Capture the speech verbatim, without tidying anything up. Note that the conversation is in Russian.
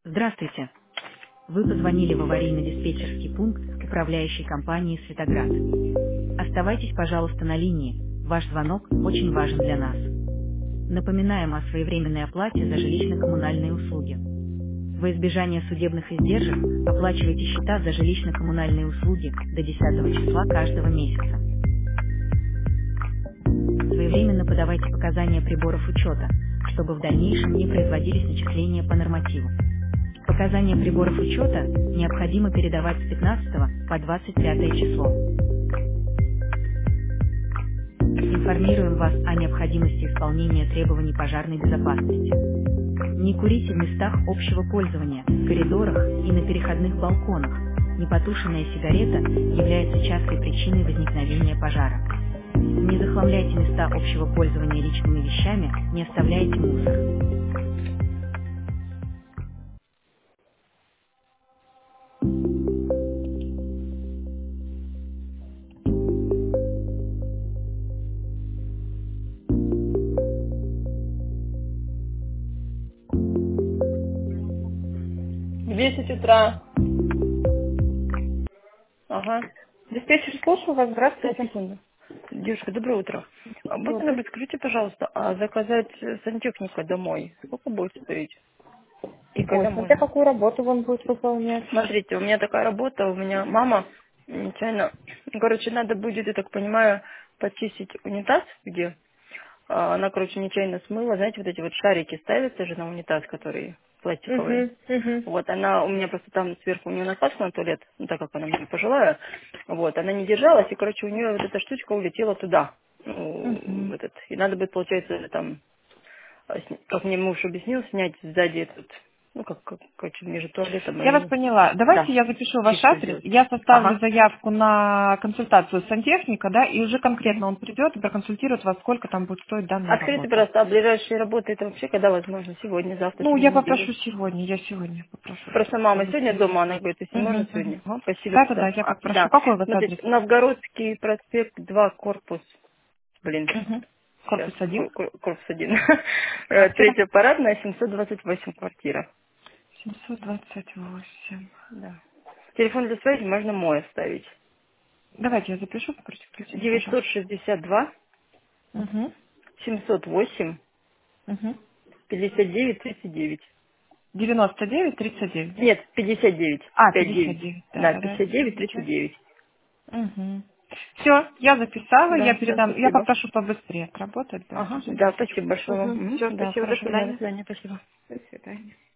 Здравствуйте. Вы позвонили в аварийно-диспетчерский пункт управляющей компании «Светоград». Оставайтесь, пожалуйста, на линии. Ваш звонок очень важен для нас. Напоминаем о своевременной оплате за жилищно-коммунальные услуги. Во избежание судебных издержек оплачивайте счета за жилищно-коммунальные услуги до десятого числа каждого месяца. Своевременно подавайте показания приборов учета, чтобы в дальнейшем не производились начисления по нормативу. Показания приборов учета необходимо передавать с пятнадцатого по двадцать пятое число. Информируем вас о необходимости исполнения требований пожарной безопасности. Не курите в местах общего пользования, в коридорах и на переходных балконах. Непотушенная сигарета является частой причиной возникновения пожара. Не захламляйте места общего пользования личными вещами, не оставляйте мусор. В десять утра. Ага. Диспетчер, слушаю вас. Пять Здравствуйте. секунд. Девушка, доброе утро. А Будьте Добрый. добры, скажите, пожалуйста, а заказать сантехника домой, сколько будет стоить? И Ой, когда смотря можно? какую работу он будет выполнять. Смотрите, у меня такая работа, у меня мама нечаянно, ну, короче, надо будет, я так понимаю, почистить унитаз, где а, она, короче, нечаянно смыла, знаете, вот эти вот шарики ставятся же на унитаз, которые пластиковые. Угу, угу, Вот, она, у меня просто там сверху у нее насадка на туалет, ну, так как она мне пожилая, вот, она не держалась, и, короче, у нее вот эта штучка улетела туда, ну, в угу. этот, и надо будет, получается, там, а, сня- как мне муж объяснил, снять сзади этот, ну, как, как, короче, между туалетом Я вас и, поняла. да, Давайте я запишу ваш чистку адрес, сделать. я составлю Ага. заявку на консультацию сантехника, да, и уже Мгм. конкретно он придет и проконсультирует вас, сколько там будет стоить данная Открытие, работа. пожалуйста, а ближайшие работы это вообще когда возможно? Сегодня, завтра, Ну, через я неделю. попрошу сегодня, я сегодня попрошу, Просто чтобы мама вы сегодня сегодня. дома, она говорит, если Угу, можно угу. сегодня. Ага, спасибо, Да, да, да, да. я А, попрошу. да. Какой у вас Смотрите, адрес? Новгородский проспект два, корпус, блин, Угу. сейчас, Корпус один. корпус один. Э, Квартира Третья парадная, семьсот двадцать восемь квартира. семьсот двадцать восемь. Да. Телефон для связи можно мой оставить. Давайте я запишу, продиктуйте мне, девятьсот пожалуйста. шестьдесят два, Угу. семьсот восемь, Угу. пятьдесят девять, тридцать девять. девяносто девять тридцать девять. Нет, пятьдесят девять, А, пять пятьдесят девять. девять, да, Да, да, да. пятьдесят девять, тридцать девять. Угу. Все, я записала, я Да, да, передам, я спасибо. попрошу побыстрее отработать, да, эту Ага, да, записочку. спасибо большое вам. Угу. Мгм. Все, Да, спасибо, до хорошего дня, до свидания. свидания, спасибо. До свидания.